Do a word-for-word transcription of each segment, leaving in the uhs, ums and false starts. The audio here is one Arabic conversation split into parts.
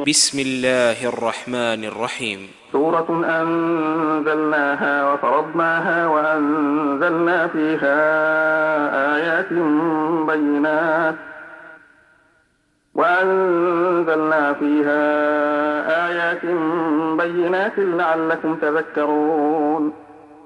بسم الله الرحمن الرحيم. سورة أنزلناها وفرضناها وأنزلنا فيها آيات بينات وأنزلنا فيها آيات بينات لعلكم تذكرون.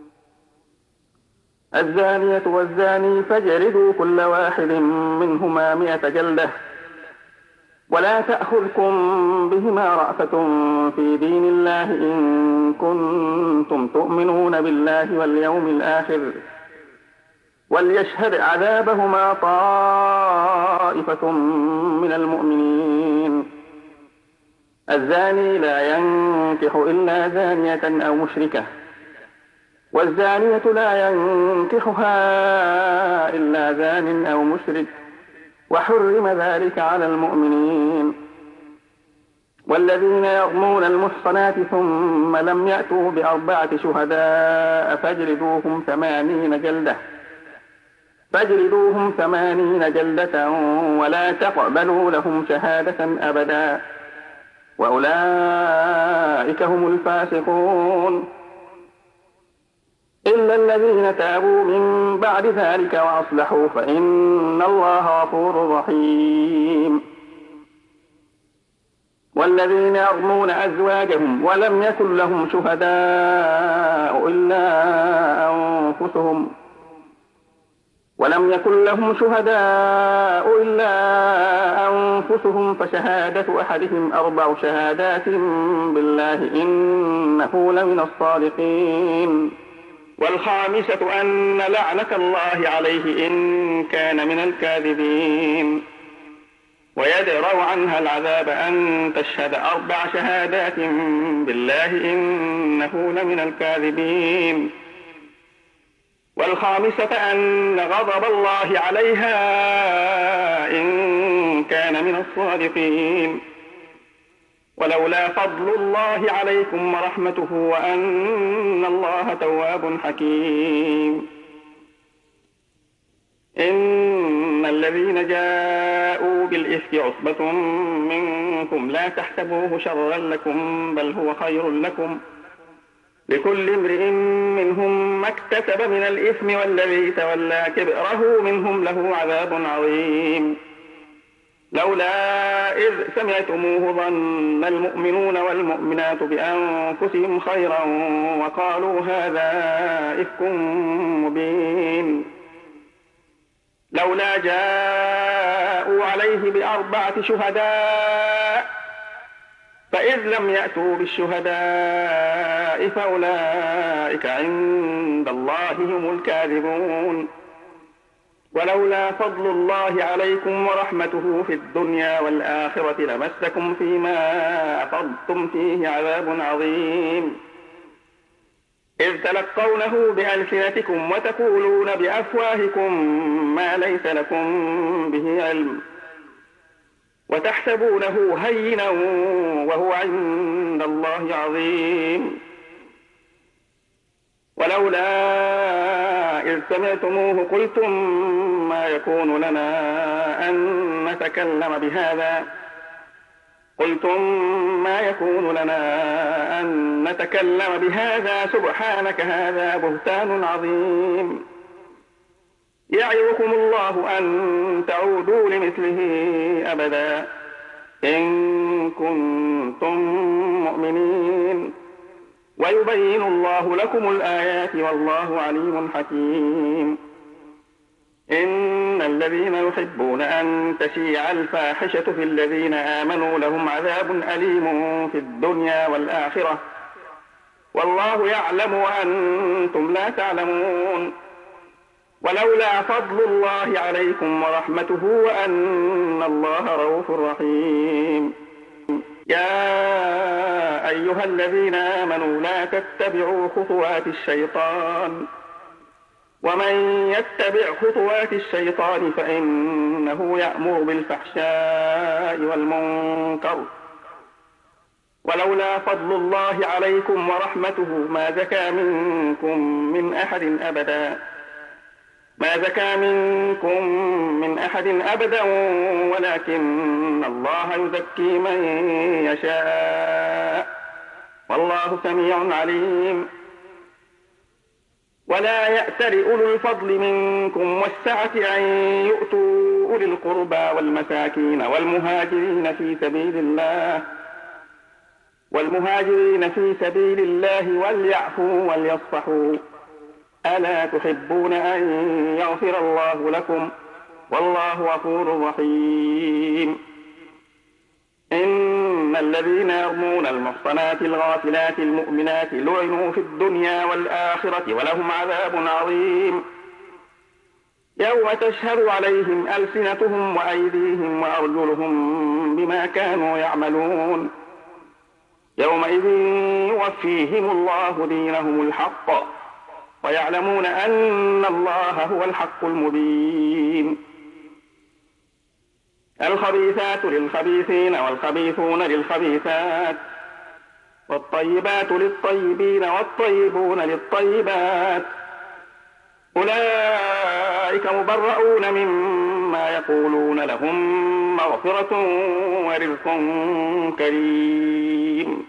الزانية والزاني فاجلدوا كل واحد منهما مئة جلدة ولا تأخذكم بهما رأفة في دين الله إن كنتم تؤمنون بالله واليوم الآخر وليشهد عذابهما طائفة من المؤمنين. الزاني لا ينكح إلا زانية أو مشركة والزانية لا ينكحها إلا زان أو مشرك وحرم ذلك على المؤمنين. والذين يرمون المحصنات ثم لم يأتوا بأربعة شهداء فاجلدوهم ثمانين جلدة فاجلدوهم ثمانين جلدة ولا تقبلوا لهم شهادة أبدا وأولئك هم الفاسقون إلا الذين تابوا من بعد ذلك وأصلحوا فإن الله غفور رحيم. والذين يرمون أزواجهم ولم يكن لهم شهداء إلا أنفسهم ولم يكن لهم شهداء إلا أنفسهم فشهادة أحدهم أربع شهادات بالله إنه لمن الصادقين. والخامسة أن لعنة الله عليه إن كان من الكاذبين. ويدرأ عنها العذاب أن تشهد أربع شهادات بالله إنه لمن الكاذبين. والخامسة أن غضب الله عليها إن كان من الصادقين. ولولا فضل الله عليكم ورحمته وأن الله تواب حكيم. إن الذين جاءوا بالإفك عصبة منكم لا تحسبوه شرا لكم بل هو خير لكم لكل امرئ منهم ما اكتسب من الإثم والذي تولى كبره منهم له عذاب عظيم. لولا إذ سمعتموه ظن المؤمنون والمؤمنات بأنفسهم خيرا وقالوا هذا إفك مبين. لولا جاءوا عليه بأربعة شهداء فإذ لم يأتوا بالشهداء فأولئك عند الله هم الكاذبون. ولولا فضل الله عليكم ورحمته في الدنيا والآخرة لمسكم فيما أفضتم فيه عذاب عظيم. إذ تلقونه بألسنتكم وتقولون بأفواهكم ما ليس لكم به علم وتحسبونه هينا وهو عند الله عظيم. ولولا إذ سمعتموه قلتم ما يكون لنا أن نتكلم بهذا قلتم ما يكون لنا أن نتكلم بهذا سبحانك هذا بهتان عظيم. يعظكم الله أن تعودوا لمثله أبدا إن كنتم مؤمنين ويبين الله لكم الآيات والله عليم حكيم. إن الذين يحبون أن تشيع الفاحشة في الذين آمنوا لهم عذاب أليم في الدنيا والآخرة والله يعلم وأنتم لا تعلمون. ولولا فضل الله عليكم ورحمته وأن الله رؤوف رحيم. يا أيها الذين آمنوا لا تتبعوا خطوات الشيطان ومن يتبع خطوات الشيطان فإنه يأمر بالفحشاء والمنكر ولولا فضل الله عليكم ورحمته ما زكى منكم من أحد أبدا ما زكى منكم من أحد أبدا ولكن الله يزكي من يشاء والله سميع عليم. ولا يأتل أولو الفضل منكم والسعة أن يؤتوا أولي القربى والمساكين والمهاجرين في سبيل الله والمهاجرين في سبيل الله وليعفوا وليصفحوا ألا تحبون أن يغفر الله لكم والله غفور رحيم. إن الذين يرمون المحصنات الغافلات المؤمنات لعنوا في الدنيا والآخرة ولهم عذاب عظيم يوم تشهد عليهم ألسنتهم وأيديهم وأرجلهم بما كانوا يعملون يومئذ يوفيهم الله دينهم الحق ويعلمون أن الله هو الحق المبين. الخبيثات للخبيثين والخبيثون للخبيثات والطيبات للطيبين والطيبون للطيبات أولئك مبرؤون مما يقولون لهم مغفرة ورزق كريم.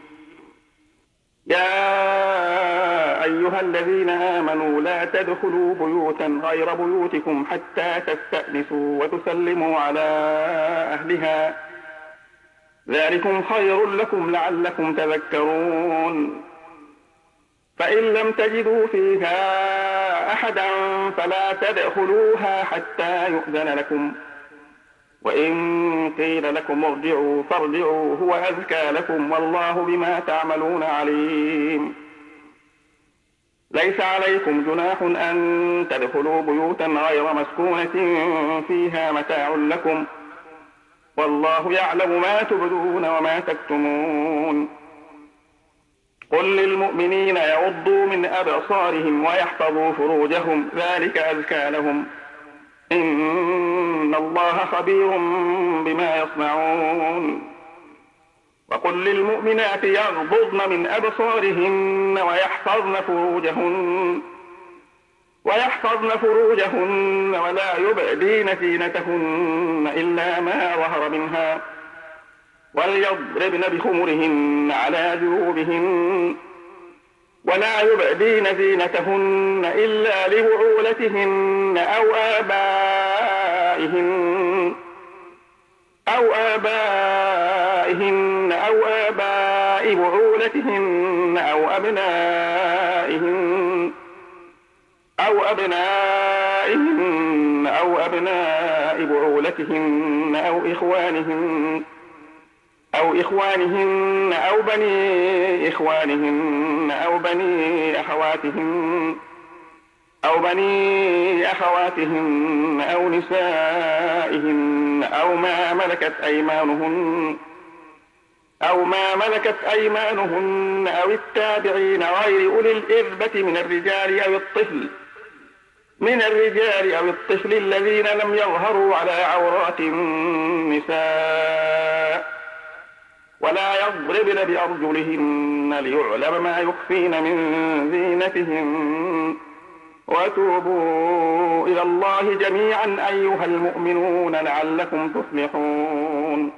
يا أيها الذين آمنوا لا تدخلوا بيوتا غير بيوتكم حتى تستأنسوا وتسلموا على أهلها ذلكم خير لكم لعلكم تذكرون. فإن لم تجدوا فيها أحدا فلا تدخلوها حتى يؤذن لكم وإن قيل لكم ارجعوا فارجعوا هو أزكى لكم والله بما تعملون عليم. ليس عليكم جناح أن تدخلوا بيوتا غير مسكونة فيها متاع لكم والله يعلم ما تبدون وما تكتمون. قل للمؤمنين يغضوا من أبصارهم ويحفظوا فروجهم ذلك أزكى لهم إن الله خبير بما يصنعون. وقل للمؤمنات يغضضن من أبصارهن ويحفظن فروجهن ويحفظن فروجهن ولا يبدين زينتهن إلا ما ظهر منها وليضربن بخمرهن على جيوبهن ولا يبدين زينتهن إلا لبعولتهن أو آبائهن أو آبائهن أو آباء بعولتهن أو أبنائهن أو أبنائهن أو أبناء بعولتهن أو إخوانهن أو إخوانهن أو بني إخوانهن أو بني أخواتهن أو بني أخواتهن أو نسائهن أو ما ملكت أيمانهن أو ما ملكت أيمانهن أو التابعين غير أولي الإربة من الرجال أو الطفل من الرجال أو الطفل الذين لم يظهروا على عورات النساء ولا يضربن بأرجلهن ليعلم ما يخفين من زينتهن وتوبوا إلى الله جميعا أيها المؤمنون لعلكم تفلحون.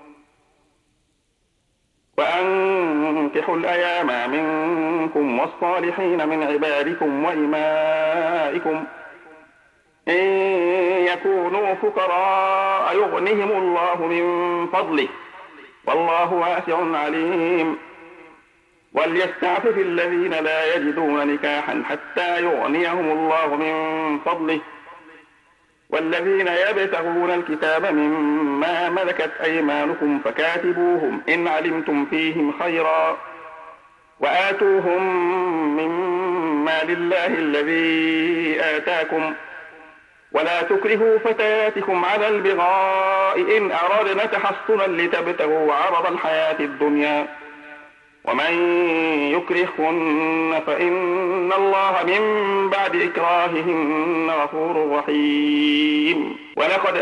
وأنكحوا الأيام منكم والصالحين من عبادكم وإمائكم إن يكونوا فقراء يغنهم الله من فضله والله واسع عليم. وليستعفف الذين لا يجدون نكاحا حتى يغنيهم الله من فضله والذين يبتغون الكتاب مما ملكت أيمانكم فكاتبوهم إن علمتم فيهم خيرا وآتوهم مما لله الذي آتاكم ولا تكرهوا فتياتكم على البغاء إن أردنا تحصنا لتبتغوا عرض الحياة الدنيا ومن يكرهن فإن الله من بعد إكراههن غفور رحيم. ولقد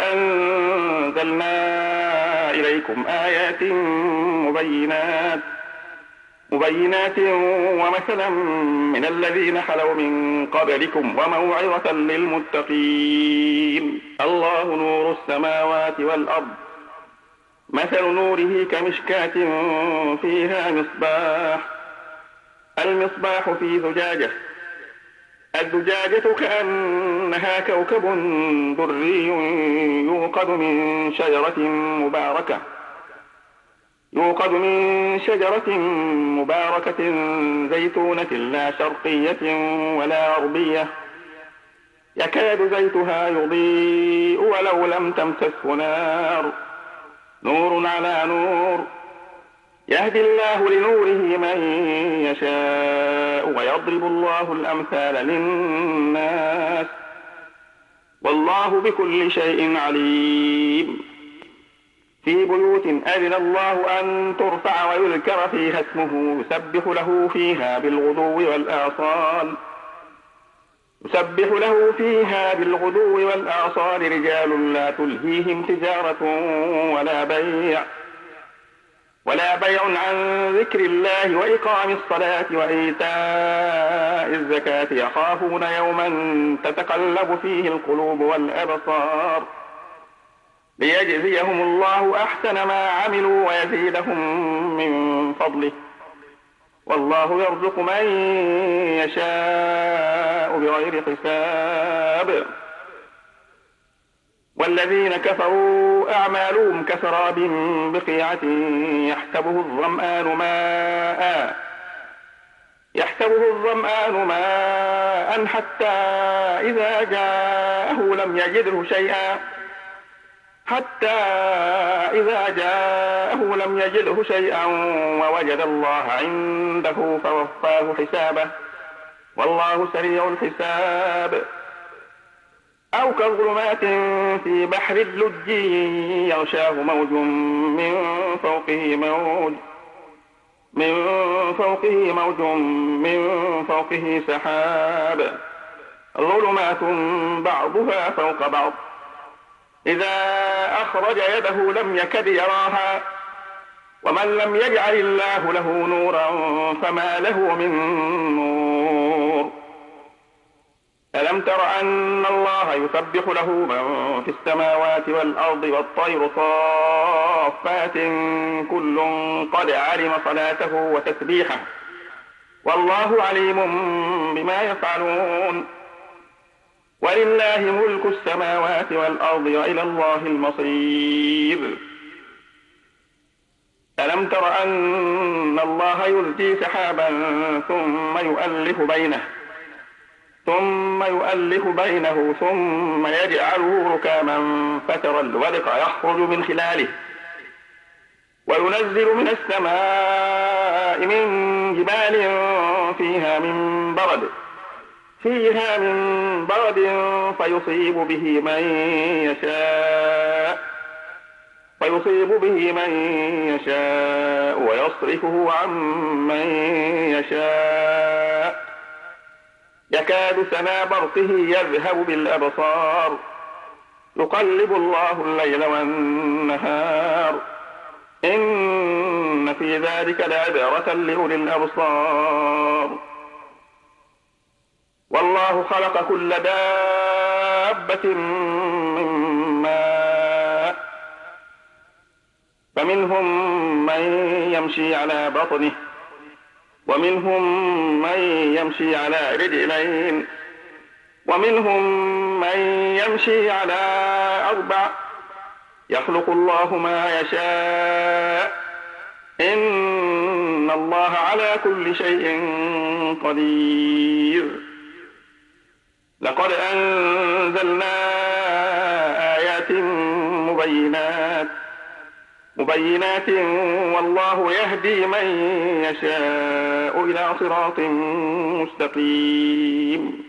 أنزلنا إليكم آيات مبينات مبينات ومثلا من الذين خلوا من قبلكم وموعظة للمتقين. الله نور السماوات والأرض، مثل نوره كمشكاة فيها مصباح، المصباح في زجاجة، الزجاجة كأنها كوكب دري يوقد من شجرة مباركة يوقد من شجرة مباركة زيتونة لا شرقية ولا غربية، يكاد زيتها يضيء ولو لم تمسسه نار، نور على نور، يهدي الله لنوره من يشاء ويضرب الله الأمثال للناس، والله بكل شيء عليم. في بيوت أذن الله أن ترفع ويذكر فيها اسمه يسبح له فيها بالغدو والآصال يسبح له فيها بالغدو والآصال رجال لا تلهيهم تجارة ولا بيع ولا بيع عن ذكر الله وإقام الصلاة وإيتاء الزكاة يخافون يوما تتقلب فيه القلوب والأبصار، ليجزيهم الله أحسن ما عملوا ويزيدهم من فضله، والله يرزق من يشاء بغير حساب. والذين كفروا أعمالهم كسراب بقيعة يحسبه الظمآن ماء يحسبه الظمآن ماء حتى إذا جاءه لم يجده شيئا حتى إذا جاءه لم يجده شيئا ووجد الله عنده فوفاه حسابه، والله سريع الحساب. أو كظلمات في بحر اللج يغشاه موج من فوقه موج من فوقه موج من فوقه سحاب، ظلمات بعضها فوق بعض، إذا أخرج يده لم يكد يراها، ومن لم يجعل الله له نورا فما له من نور. ألم تر أن الله يسبح له من في السماوات والأرض والطير صافات كل قد علم صلاته وتسبيحه، والله عليم بما يفعلون. ولله ملك السماوات والأرض وإلى الله المصير. ألم تر أن الله يزجي سحابا ثم يؤلف بينه ثم يؤلف بينه ثم يجعله ركاما فترى الودق يخرج من خلاله، وينزل من السماء من جبال فيها من برد فيها من برد فيصيب به من يشاء فيصيب به من يشاء ويصرفه عن من يشاء، يكاد سنا برقه يذهب بالأبصار، يقلب الله الليل والنهار، إن في ذلك لعبرة لأولي الأبصار. والله خلق كل دابة من ماء، فمنهم من يمشي على بطنه ومنهم من يمشي على رجلين ومنهم من يمشي على أربع، يخلق الله ما يشاء، إن الله على كل شيء قدير. لقد أنزلنا آيات مبينات مبينات والله يهدي من يشاء إلى صراط مستقيم.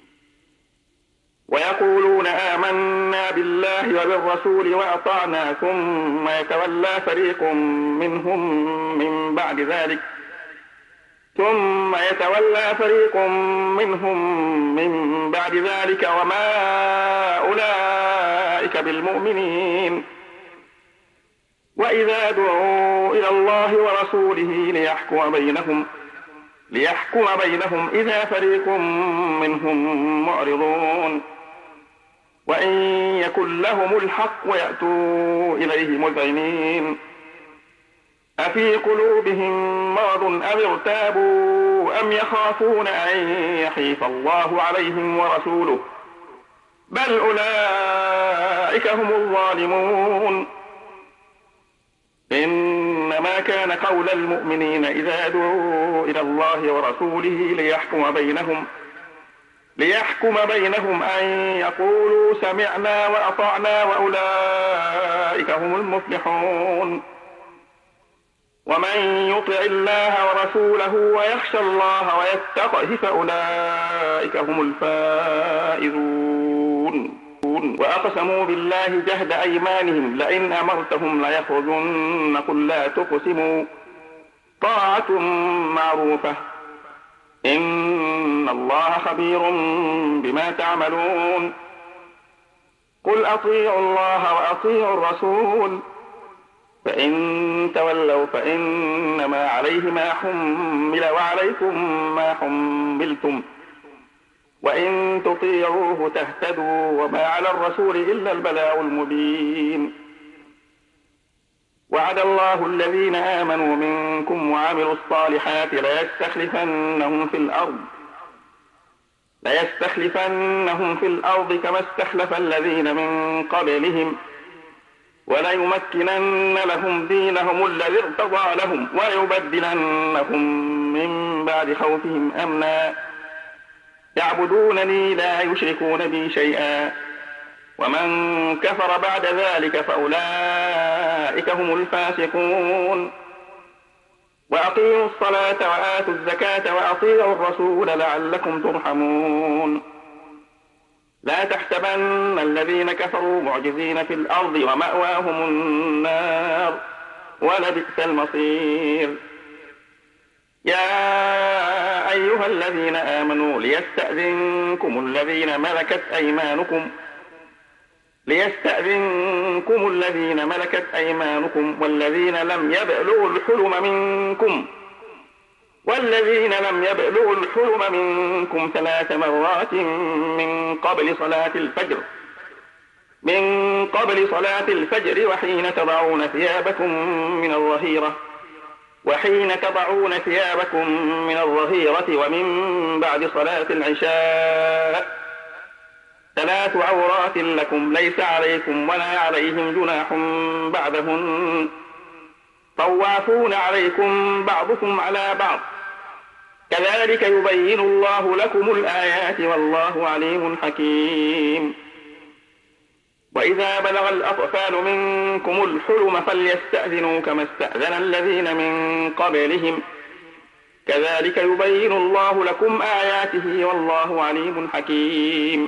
ويقولون آمنا بالله وبالرسول وأطعنا ثم يتولى فريق منهم من بعد ذلك ثم يتولى فريق منهم من بعد ذلك وما أولئك بالمؤمنين وإذا دعوا إلى الله ورسوله ليحكم بينهم ليحكم بينهم إذا فريق منهم معرضون وإن يكن لهم الحق يأتوا إليه مذعنين أفي قلوبهم مرض أم ارتابوا أم يخافون أن يحيف الله عليهم ورسوله بل أولئك هم الظالمون إنما كان قول المؤمنين إذا دعوا إلى الله ورسوله ليحكم بينهم ليحكم بينهم أن يقولوا سمعنا وأطعنا وأولئك هم المفلحون ومن يطع الله ورسوله ويخشى الله ويتقه فأولئك هم الفائزون وأقسموا بالله جهد أيمانهم لئن أمرتهم ليخرجن قل لا تقسموا طاعة معروفة إن الله خبير بما تعملون قل أطيعوا الله وأطيعوا الرسول فإن تولوا فإنما عليه ما حمل وعليكم ما حملتم وإن تطيعوه تهتدوا وما على الرسول إلا البلاغ المبين وعد الله الذين آمنوا منكم وعملوا الصالحات ليستخلفنهم في الأرض ليستخلفنهم في الأرض كما استخلف الذين من قبلهم وليمكنن لهم دينهم الذي ارتضى لهم وليبدلنهم من بعد خوفهم أمنا يعبدونني لا يشركون بي شيئا ومن كفر بعد ذلك فأولئك هم الفاسقون وأقيموا الصلاة وآتوا الزكاة وأطيعوا الرسول لعلكم ترحمون لا تحسبن الذين كفروا معجزين في الأرض ومأواهم النار ولبئس المصير يا أيها الذين آمنوا ليستأذنكم الذين ملكت أيمانكم ليستأذنكم الذين ملكت أيمانكم والذين لم يبلغوا الحلم منكم والذين لم يبلغوا الحلم منكم ثلاث مرات من قبل صلاة الفجر من قبل صلاة الفجر وحين تضعون ثيابكم من الظهيرة وحين تضعون ثيابكم من الظهيرة ومن بعد صلاة العشاء ثلاث عورات لكم ليس عليكم ولا عليهم جناح بعدهن طوافون عليكم بعضكم على بعض كذلك يبين الله لكم الآيات والله عليم حكيم وإذا بلغ الأطفال منكم الحلم فليستأذنوا كما استأذن الذين من قبلهم كذلك يبين الله لكم آياته والله عليم حكيم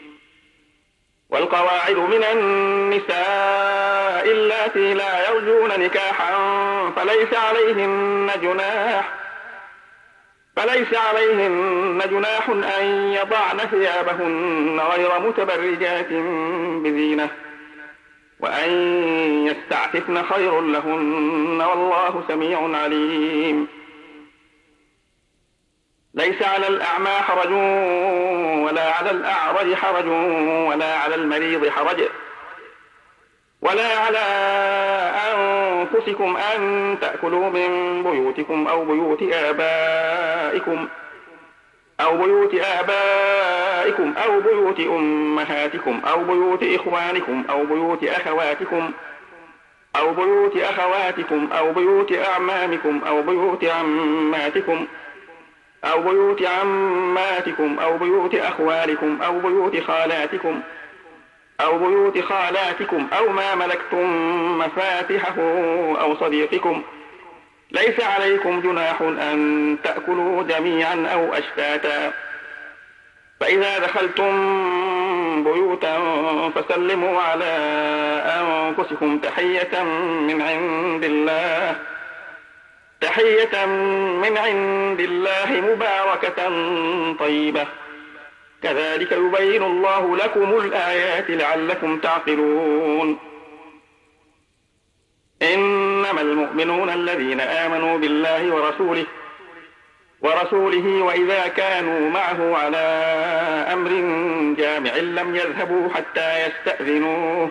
والقواعد من النساء اللاتي لا يرجون نكاحا فليس عليهن جناح فليس عليهن جناح أن يضعن ثيابهن غير متبرجات بزينة وأن يستعففن خير لهن والله سميع عليم ليس على الأعمى حرج ولا على الأعرج حرج ولا على المريض حرج ولا على أنفسكم أن تأكلوا من بيوتكم أو بيوت آبائكم أو بيوت آبائكم أو بيوت أمهاتكم أو بيوت إخوانكم أو بيوت أخواتكم أو بيوت أخواتكم أو بيوت أعمامكم أو بيوت عماتكم أو بيوت عماتكم أو بيوت أخوالكم أو بيوت خالاتكم أو بيوت خالاتكم أو ما ملكتم مفاتحه أو صديقكم ليس عليكم جناح أن تأكلوا جميعا أو أشتاتا فإذا دخلتم بيوتا فسلموا على أنفسكم تحية من عند الله تحية من عند الله مباركة طيبة كذلك يبين الله لكم الآيات لعلكم تعقلون إنما المؤمنون الذين آمنوا بالله ورسوله ورسوله وإذا كانوا معه على أمر جامع لم يذهبوا حتى يستأذنوه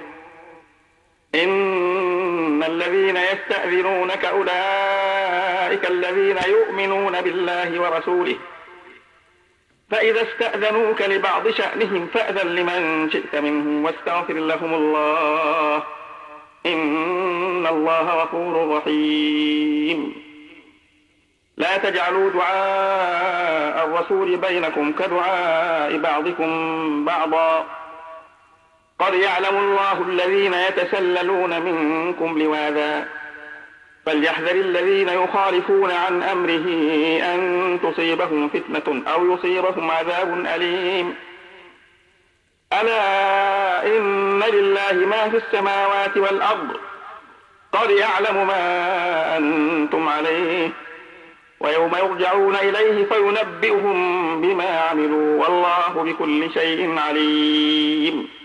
إن الذين يستأذنونك أولئك الذين يؤمنون بالله ورسوله فإذا استأذنوك لبعض شأنهم فأذن لمن شئت منهم واستغفر لهم الله إن الله غفور رحيم. لا تجعلوا دعاء الرسول بينكم كدعاء بعضكم بعضا قد يعلم الله الذين يتسللون منكم لواذا فليحذر الذين يخالفون عن أمره أن تصيبهم فتنة أو يصيبهم عذاب أليم. ألا إن لله ما في السماوات والأرض قد يعلم ما أنتم عليه ويوم يرجعون إليه فينبئهم بما عملوا والله بكل شيء عليم.